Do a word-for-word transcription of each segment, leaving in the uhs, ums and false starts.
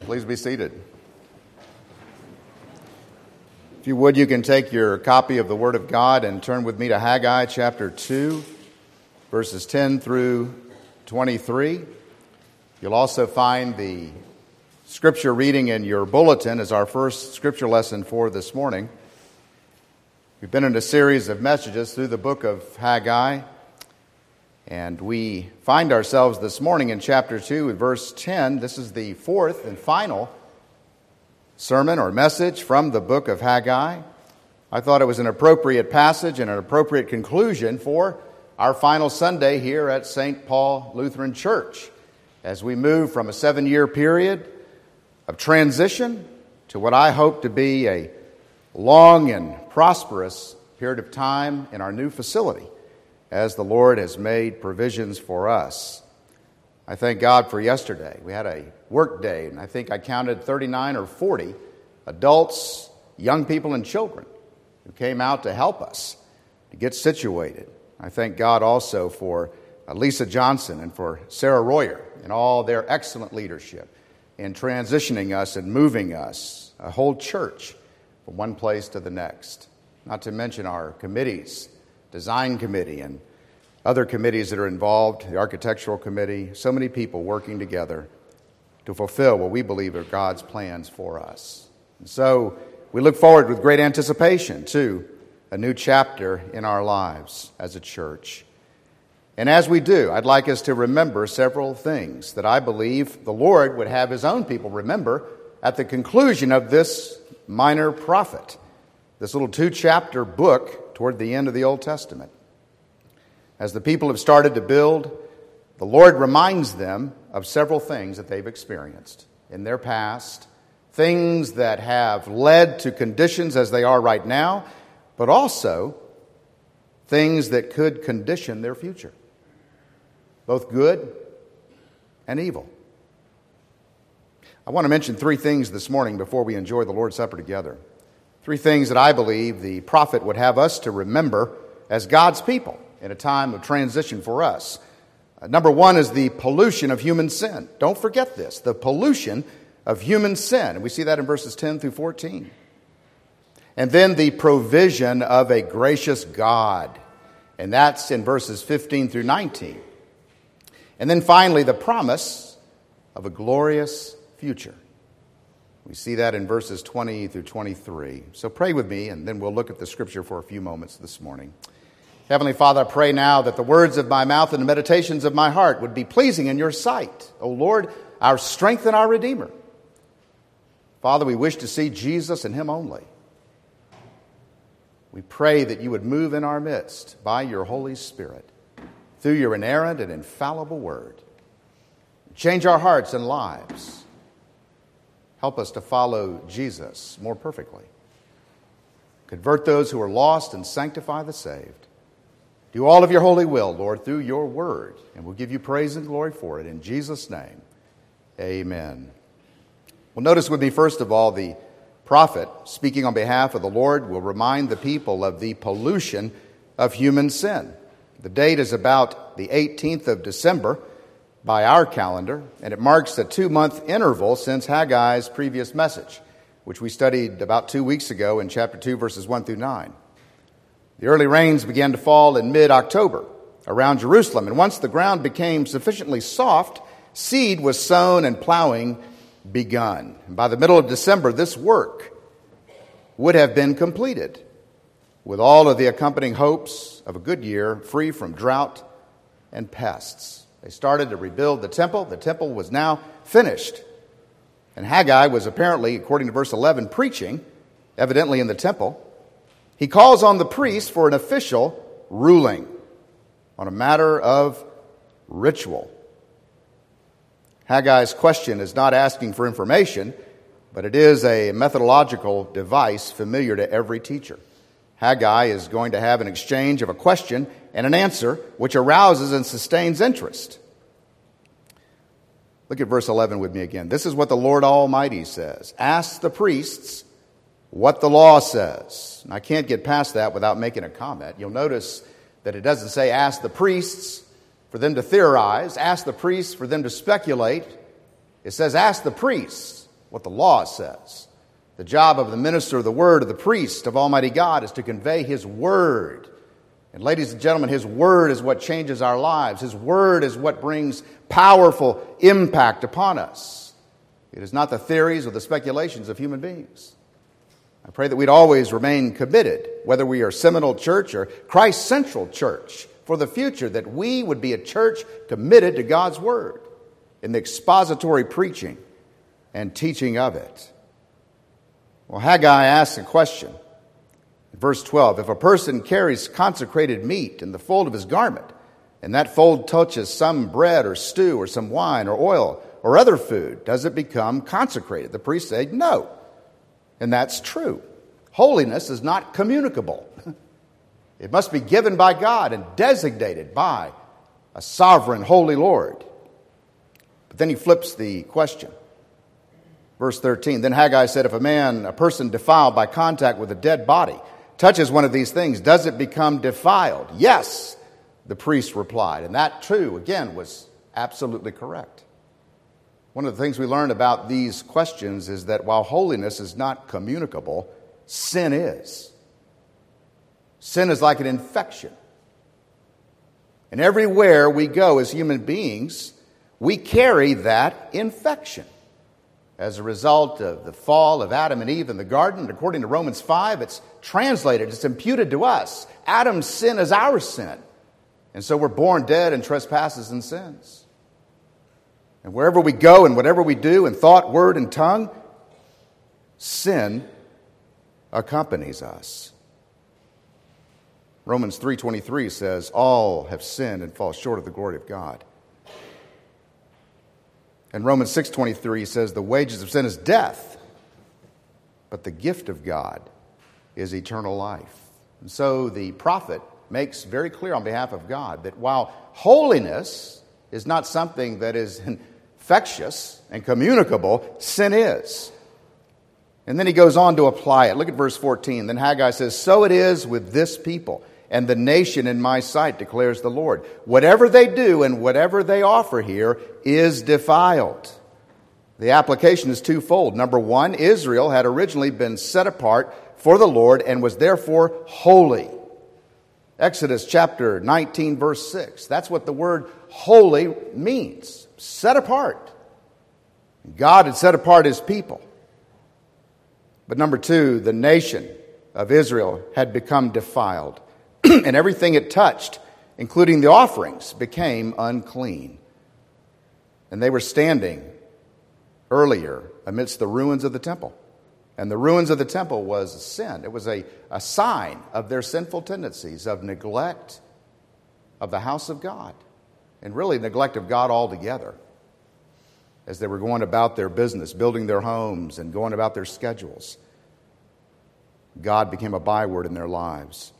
Please be seated. If you would, you can take your copy of the Word of God and turn with me to Haggai chapter two, verses ten through twenty-three. You'll also find the scripture reading in your bulletin as our first scripture lesson for this morning. We've been in a series of messages through the book of Haggai, and we find ourselves this morning in chapter two, verse ten. This is the fourth and final sermon or message from the book of Haggai. I thought it was an appropriate passage and an appropriate conclusion for our final Sunday here at Saint Paul Lutheran Church, as we move from a seven-year period of transition to what I hope to be a long and prosperous period of time in our new facility, as the Lord has made provisions for us. I thank God for yesterday. We had a work day, and I think I counted thirty-nine or forty adults, young people, and children who came out to help us to get situated. I thank God also for Lisa Johnson and for Sarah Royer and all their excellent leadership in transitioning us and moving us, a whole church, from one place to the next. Not to mention our committees, design committee and other committees that are involved, the architectural committee, so many people working together to fulfill what we believe are God's plans for us. And so we look forward with great anticipation to a new chapter in our lives as a church. And as we do, I'd like us to remember several things that I believe the Lord would have His own people remember at the conclusion of this minor prophet, this little two-chapter book toward the end of the Old Testament. As the people have started to build, the Lord reminds them of several things that they've experienced in their past, things that have led to conditions as they are right now, but also things that could condition their future, both good and evil. I want to mention three things this morning before we enjoy the Lord's Supper together. Three things that I believe the prophet would have us to remember as God's people in a time of transition for us. Uh, number one is the pollution of human sin. Don't forget this, the pollution of human sin. And we see that in verses ten through fourteen. And then the provision of a gracious God. And that's in verses fifteen through nineteen. And then finally, the promise of a glorious future. We see that in verses twenty through twenty-three. So pray with me, and then we'll look at the scripture for a few moments this morning. Heavenly Father, I pray now that the words of my mouth and the meditations of my heart would be pleasing in your sight. O Lord, our strength and our Redeemer. Father, we wish to see Jesus and Him only. We pray that you would move in our midst by your Holy Spirit through your inerrant and infallible word. Change our hearts and lives. Help us to follow Jesus more perfectly. Convert those who are lost and sanctify the saved. Do all of your holy will, Lord, through your word, and we'll give you praise and glory for it. In Jesus' name, amen. Well, notice with me, first of all, the prophet, speaking on behalf of the Lord, will remind the people of the pollution of human sin. The date is about the eighteenth of December by our calendar, and it marks a two-month interval since Haggai's previous message, which we studied about two weeks ago in chapter two, verses one through nine. The early rains began to fall in mid-October around Jerusalem, and once the ground became sufficiently soft, seed was sown and plowing begun. And by the middle of December, this work would have been completed, with all of the accompanying hopes of a good year, free from drought and pests. They started to rebuild the temple. The temple was now finished. And Haggai was apparently, according to verse eleven, preaching, evidently in the temple. He calls on the priests for an official ruling on a matter of ritual. Haggai's question is not asking for information, but it is a methodological device familiar to every teacher. Haggai is going to have an exchange of a question and an answer which arouses and sustains interest. Look at verse eleven with me again. This is what the Lord Almighty says. Ask the priests what the law says. And I can't get past that without making a comment. You'll notice that it doesn't say ask the priests for them to theorize, ask the priests for them to speculate. It says ask the priests what the law says. The job of the minister of the word, of the priest of Almighty God, is to convey his word. And ladies and gentlemen, his word is what changes our lives. His word is what brings powerful impact upon us. It is not the theories or the speculations of human beings. I pray that we'd always remain committed, whether we are Seminole Church or Christ Central Church, for the future, that we would be a church committed to God's word in the expository preaching and teaching of it. Well, Haggai asks a question. In verse twelve, if a person carries consecrated meat in the fold of his garment, and that fold touches some bread or stew or some wine or oil or other food, does it become consecrated? The priest said, no. And that's true. Holiness is not communicable. It must be given by God and designated by a sovereign holy Lord. But then he flips the question. Verse thirteen, then Haggai said, if a man, a person defiled by contact with a dead body, touches one of these things, does it become defiled? Yes, the priest replied. And that too, again, was absolutely correct. One of the things we learn about these questions is that while holiness is not communicable, sin is. Sin is like an infection. And everywhere we go as human beings, we carry that infection. As a result of the fall of Adam and Eve in the garden, according to Romans five, it's translated, it's imputed to us. Adam's sin is our sin. And so we're born dead in trespasses and sins. And wherever we go and whatever we do in thought, word, and tongue, sin accompanies us. Romans three twenty-three says, all have sinned and fall short of the glory of God. And Romans six twenty-three says, the wages of sin is death, but the gift of God is eternal life. And so the prophet makes very clear on behalf of God that while holiness is not something that is infectious and communicable, sin is. And then he goes on to apply it. Look at verse fourteen. Then Haggai says, so it is with this people and the nation in my sight, declares the Lord. Whatever they do and whatever they offer here is defiled. The application is twofold. Number one, Israel had originally been set apart for the Lord and was therefore holy. Exodus chapter nineteen, verse six. That's what the word holy means. Set apart. God had set apart his people. But number two, the nation of Israel had become defiled. And everything it touched, including the offerings, became unclean. And they were standing earlier amidst the ruins of the temple. And the ruins of the temple was a sin. It was a, a sign of their sinful tendencies, of neglect of the house of God, and really neglect of God altogether, as they were going about their business, building their homes and going about their schedules. God became a byword in their lives.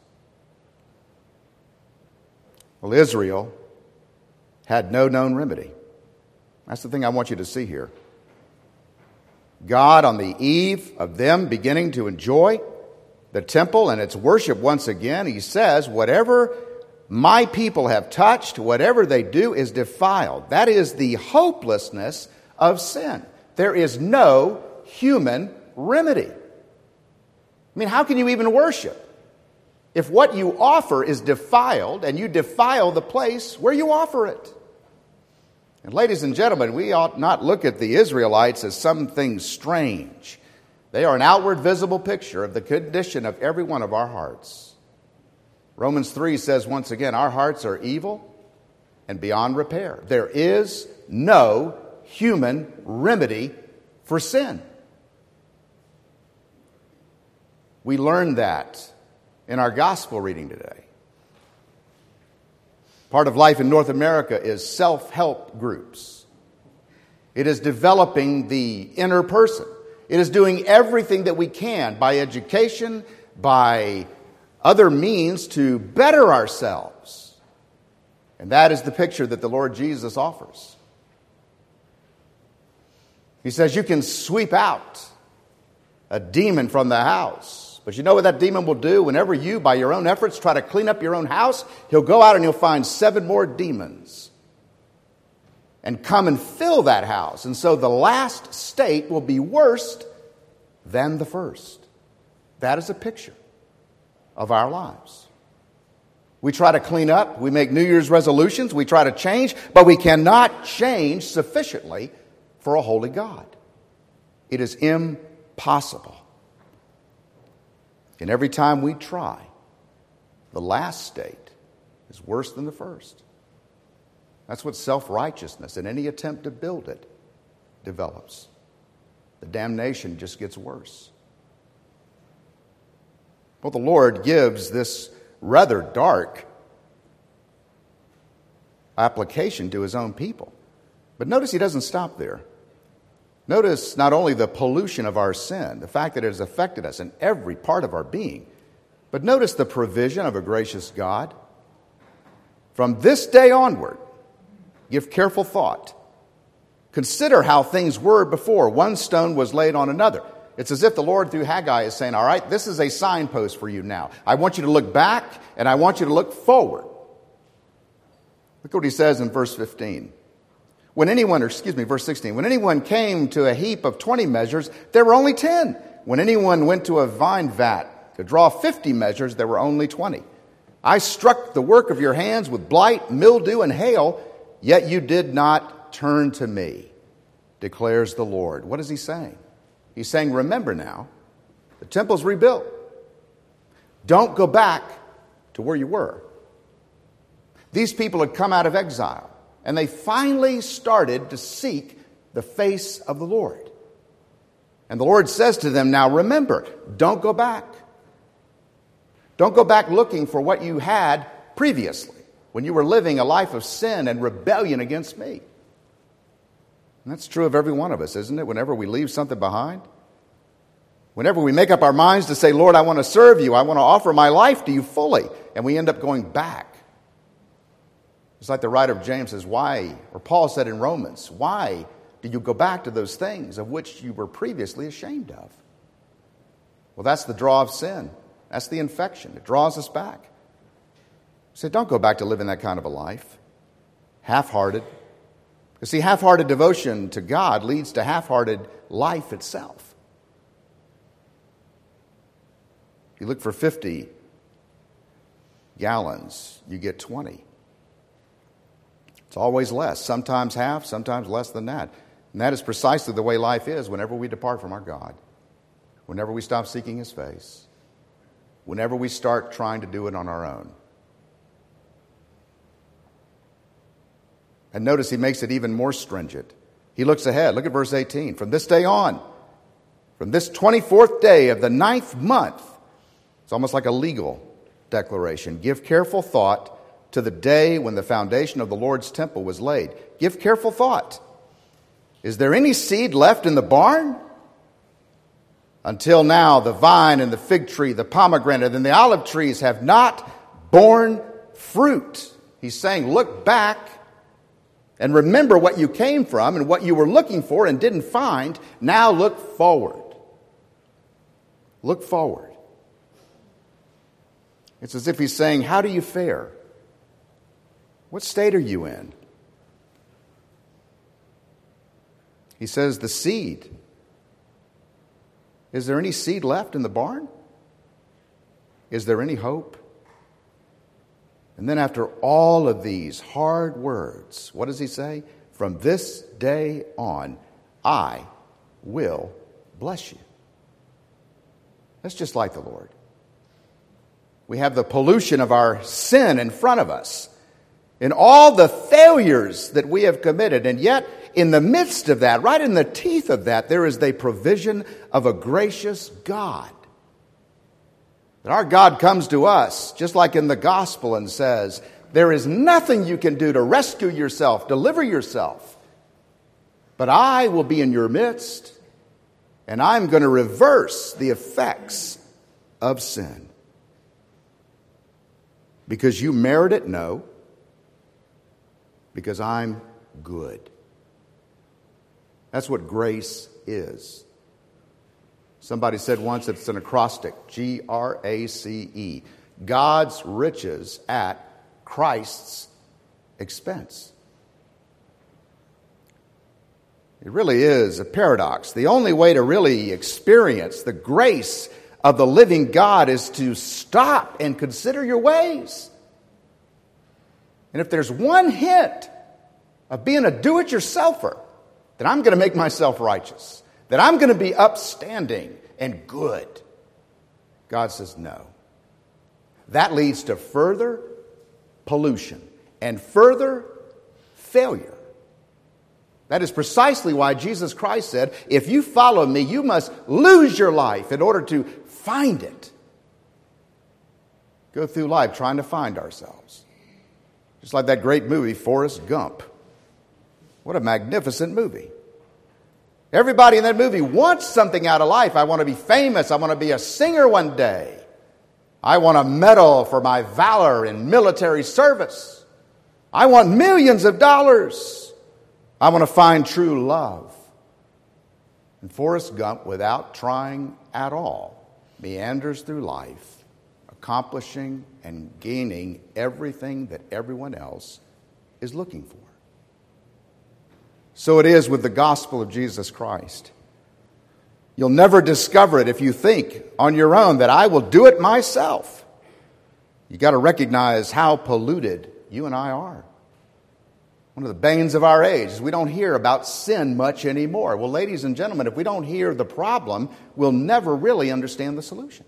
Well, Israel had no known remedy. That's the thing I want you to see here. God, on the eve of them beginning to enjoy the temple and its worship once again, he says, whatever my people have touched, whatever they do is defiled. That is the hopelessness of sin. There is no human remedy. I mean, how can you even worship if what you offer is defiled and you defile the place where you offer it? And ladies and gentlemen, we ought not look at the Israelites as something strange. They are an outward visible picture of the condition of every one of our hearts. Romans three says once again, our hearts are evil and beyond repair. There is no human remedy for sin. We learned that in our gospel reading today. Part of life in North America is self-help groups. It is developing the inner person. It is doing everything that we can by education, by other means to better ourselves. And that is the picture that the Lord Jesus offers. He says you can sweep out a demon from the house. But you know what that demon will do? Whenever you, by your own efforts, try to clean up your own house, he'll go out and he'll find seven more demons and come and fill that house. And so the last state will be worse than the first. That is a picture of our lives. We try to clean up, we make New Year's resolutions, we try to change, but we cannot change sufficiently for a holy God. It is impossible. And every time we try, the last state is worse than the first. That's what self-righteousness and any attempt to build it develops. The damnation just gets worse. Well, the Lord gives this rather dark application to his own people. But notice he doesn't stop there. Notice not only the pollution of our sin, the fact that it has affected us in every part of our being, but notice the provision of a gracious God. From this day onward, give careful thought. Consider how things were before. One stone was laid on another. It's as if the Lord through Haggai is saying, all right, this is a signpost for you now. I want you to look back and I want you to look forward. Look what he says in verse fifteen. When anyone, or excuse me, verse sixteen, when anyone came to a heap of twenty measures, there were only ten. When anyone went to a vine vat to draw fifty measures, there were only twenty. I struck the work of your hands with blight, mildew, and hail, yet you did not turn to me, declares the Lord. What is he saying? He's saying, remember now, the temple's rebuilt. Don't go back to where you were. These people had come out of exile, and they finally started to seek the face of the Lord. And the Lord says to them, now remember, don't go back. Don't go back looking for what you had previously, when you were living a life of sin and rebellion against me. And that's true of every one of us, isn't it? Whenever we leave something behind, whenever we make up our minds to say, Lord, I want to serve you, I want to offer my life to you fully, and we end up going back. It's like the writer of James says, why, or Paul said in Romans, why do you go back to those things of which you were previously ashamed of? Well, that's the draw of sin. That's the infection. It draws us back. So don't go back to living that kind of a life, half-hearted. You see, half-hearted devotion to God leads to half-hearted life itself. You look for fifty gallons, you get twenty. It's always less, sometimes half, sometimes less than that. And that is precisely the way life is whenever we depart from our God, whenever we stop seeking his face, whenever we start trying to do it on our own. And notice he makes it even more stringent. He looks ahead. Look at verse eighteen. From this day on, from this twenty-fourth day of the ninth month, it's almost like a legal declaration. Give careful thought to the day when the foundation of the Lord's temple was laid. Give careful thought. Is there any seed left in the barn? Until now, the vine and the fig tree, the pomegranate and the olive trees have not borne fruit. He's saying, look back and remember what you came from and what you were looking for and didn't find. Now look forward. Look forward. It's as if he's saying, how do you fare? What state are you in? He says, the seed. Is there any seed left in the barn? Is there any hope? And then after all of these hard words, what does he say? From this day on, I will bless you. That's just like the Lord. We have the pollution of our sin in front of us and all the failures that we have committed. And yet, in the midst of that, right in the teeth of that, there is the provision of a gracious God. That our God comes to us, just like in the gospel, and says, there is nothing you can do to rescue yourself, deliver yourself. But I will be in your midst, and I'm going to reverse the effects of sin. Because you merit it? No. Because I'm good. That's what grace is. Somebody said once it's an acrostic, G R A C E. God's riches at Christ's expense. It really is a paradox. The only way to really experience the grace of the living God is to stop and consider your ways. And if there's one hint of being a do-it-yourselfer, that I'm going to make myself righteous, that I'm going to be upstanding and good, God says no. That leads to further pollution and further failure. That is precisely why Jesus Christ said, if you follow me, you must lose your life in order to find it. Go through life trying to find ourselves. Just like that great movie, Forrest Gump. What a magnificent movie. Everybody in that movie wants something out of life. I want to be famous. I want to be a singer one day. I want a medal for my valor in military service. I want millions of dollars. I want to find true love. And Forrest Gump, without trying at all, meanders through life, accomplishing and gaining everything that everyone else is looking for. So it is with the gospel of Jesus Christ. You'll never discover it if you think on your own that I will do it myself. You've got to recognize how polluted you and I are. One of the banes of our age is we don't hear about sin much anymore. Well, ladies and gentlemen, if we don't hear the problem, we'll never really understand the solution.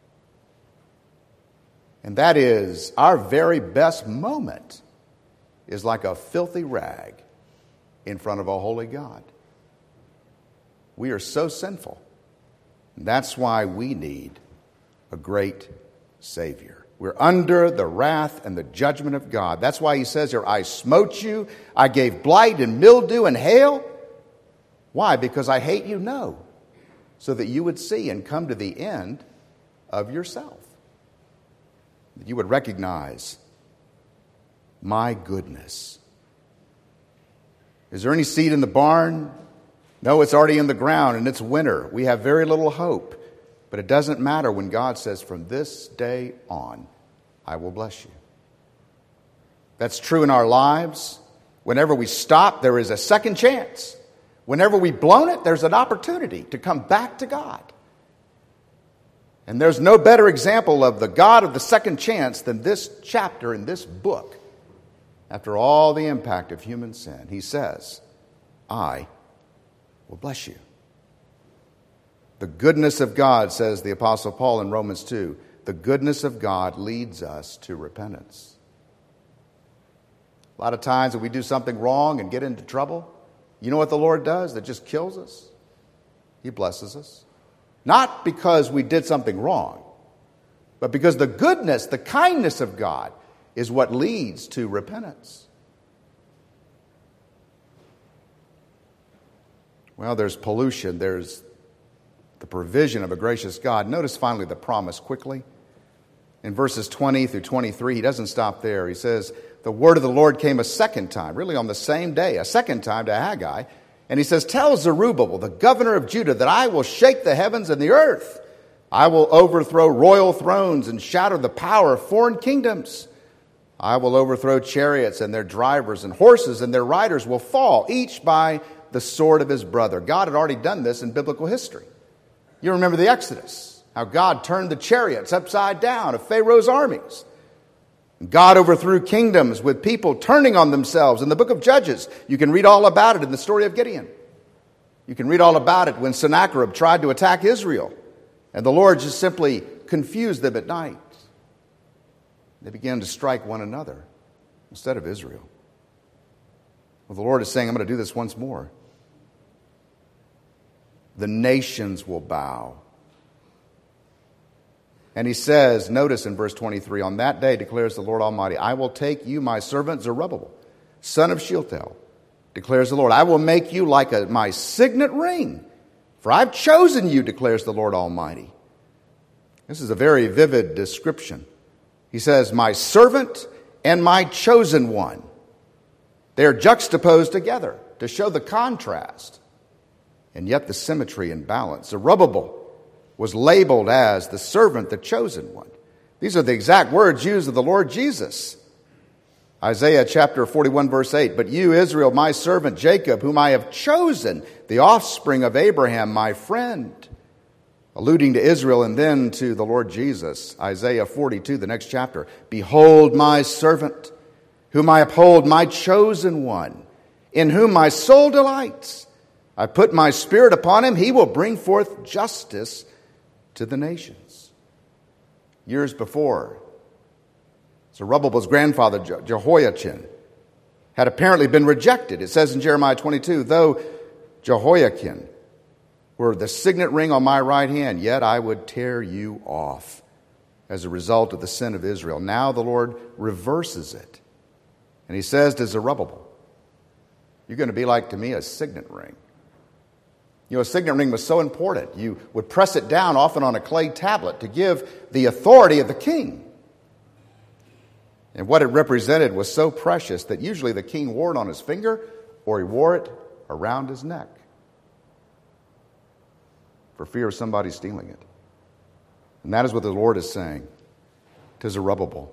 And that is, our very best moment is like a filthy rag in front of a holy God. We are so sinful. That's why we need a great Savior. We're under the wrath and the judgment of God. That's why he says here, I smote you, I gave blight and mildew and hail. Why? Because I hate you? No. So that you would see and come to the end of yourself. That you would recognize my goodness. Is there any seed in the barn? No, it's already in the ground and it's winter. We have very little hope. But it doesn't matter when God says, from this day on, I will bless you. That's true in our lives. Whenever we stop, there is a second chance. Whenever we've blown it, there's an opportunity to come back to God. And there's no better example of the God of the second chance than this chapter in this book. After all the impact of human sin, he says, I will bless you. The goodness of God, says the Apostle Paul in Romans two, the goodness of God leads us to repentance. A lot of times when we do something wrong and get into trouble, you know what the Lord does that just kills us? He blesses us. Not because we did something wrong, but because the goodness, the kindness of God is what leads to repentance. Well, there's pollution, there's the provision of a gracious God. Notice finally the promise quickly. In verses twenty through twenty-three, he doesn't stop there. He says, the word of the Lord came a second time, really on the same day, a second time to Haggai. And he says, tell Zerubbabel, the governor of Judah, that I will shake the heavens and the earth. I will overthrow royal thrones and shatter the power of foreign kingdoms. I will overthrow chariots and their drivers, and horses and their riders will fall, each by the sword of his brother. God had already done this in biblical history. You remember the Exodus, how God turned the chariots upside down of Pharaoh's armies. God overthrew kingdoms with people turning on themselves. In the book of Judges, you can read all about it in the story of Gideon. You can read all about it when Sennacherib tried to attack Israel, and the Lord just simply confused them at night. They began to strike one another instead of Israel. Well, the Lord is saying, I'm going to do this once more. The nations will bow. And he says, notice in verse twenty-three, on that day declares the Lord Almighty, I will take you, my servant Zerubbabel, son of Shealtiel, declares the Lord. I will make you like a, my signet ring, for I've chosen you, declares the Lord Almighty. This is a very vivid description. He says, my servant and my chosen one. They are juxtaposed together to show the contrast and yet the symmetry and balance. Zerubbabel was labeled as the servant, the chosen one. These are the exact words used of the Lord Jesus. Isaiah chapter forty-one, verse eight, but you, Israel, my servant, Jacob, whom I have chosen, the offspring of Abraham, my friend. Alluding to Israel and then to the Lord Jesus. Isaiah forty-two, the next chapter. Behold my servant, whom I uphold, my chosen one, in whom my soul delights. I put my spirit upon him. He will bring forth justice to the nations. Years before, Zerubbabel's grandfather, Jehoiachin, had apparently been rejected. It says in Jeremiah twenty-two, though Jehoiachin were the signet ring on my right hand, yet I would tear you off as a result of the sin of Israel. Now the Lord reverses it. And he says to Zerubbabel, you're going to be like to me a signet ring. You know, a signet ring was so important. You would press it down often on a clay tablet to give the authority of the king. And what it represented was so precious that usually the king wore it on his finger or he wore it around his neck for fear of somebody stealing it. And that is what the Lord is saying to Zerubbabel.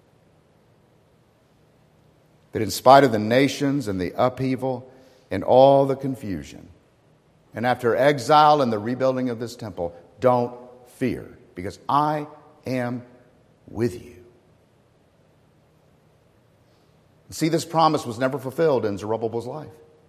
That in spite of the nations and the upheaval and all the confusion, and after exile and the rebuilding of this temple, don't fear, because I am with you. See, this promise was never fulfilled in Zerubbabel's life.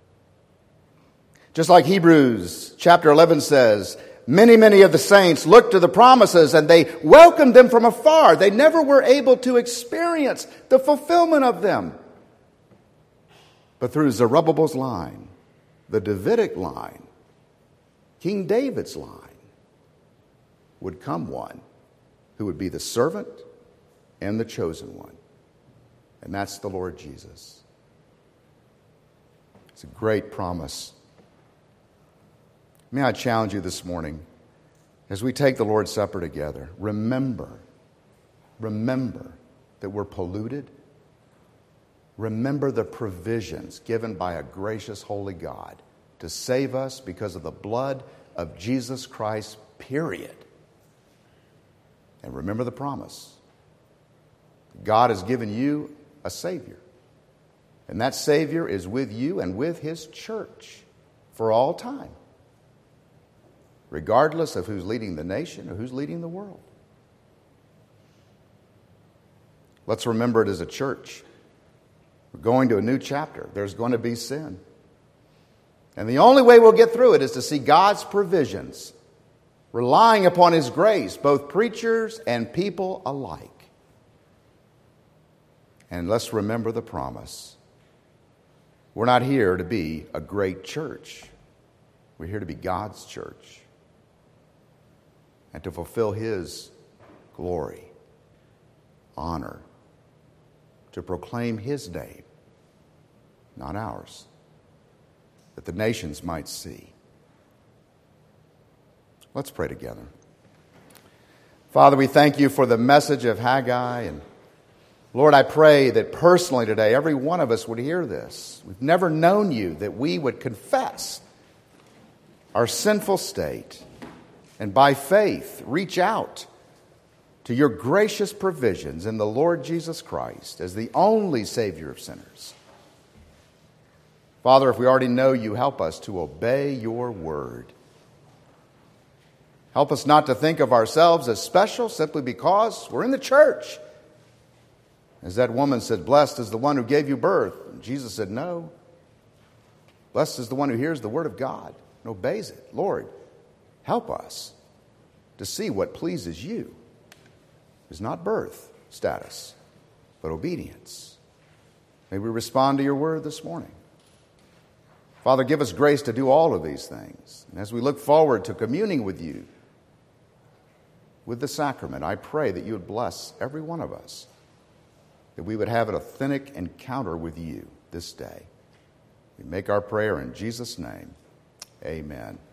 Just like Hebrews chapter eleven says, many, many of the saints looked to the promises and they welcomed them from afar. They never were able to experience the fulfillment of them. But through Zerubbabel's line, the Davidic line, King David's line, would come one who would be the servant and the chosen one. And that's the Lord Jesus. It's a great promise. May I challenge you this morning, as we take the Lord's Supper together, remember, remember that we're polluted. Remember the provisions given by a gracious, holy God to save us because of the blood of Jesus Christ, period. And remember the promise. God has given you a Savior. And that Savior is with you and with His church for all time, regardless of who's leading the nation or who's leading the world. Let's remember it as a church. We're going to a new chapter. There's going to be sin. And the only way we'll get through it is to see God's provisions, relying upon His grace, both preachers and people alike. And let's remember the promise. We're not here to be a great church. We're here to be God's church and to fulfill His glory, honor, to proclaim His name, not ours, that the nations might see. Let's pray together. Father, we thank you for the message of Haggai. And Lord, I pray that personally today, every one of us would hear this. We've never known you, that we would confess our sinful state and by faith reach out to your gracious provisions in the Lord Jesus Christ as the only Savior of sinners. Father, if we already know you, help us to obey your word. Help us not to think of ourselves as special simply because we're in the church. As that woman said, blessed is the one who gave you birth. And Jesus said, no. Blessed is the one who hears the word of God and obeys it. Lord, help us to see what pleases you. Is not birth status, but obedience. May we respond to your word this morning. Father, give us grace to do all of these things. And as we look forward to communing with you, with the sacrament, I pray that you would bless every one of us, that we would have an authentic encounter with you this day. We make our prayer in Jesus' name. Amen.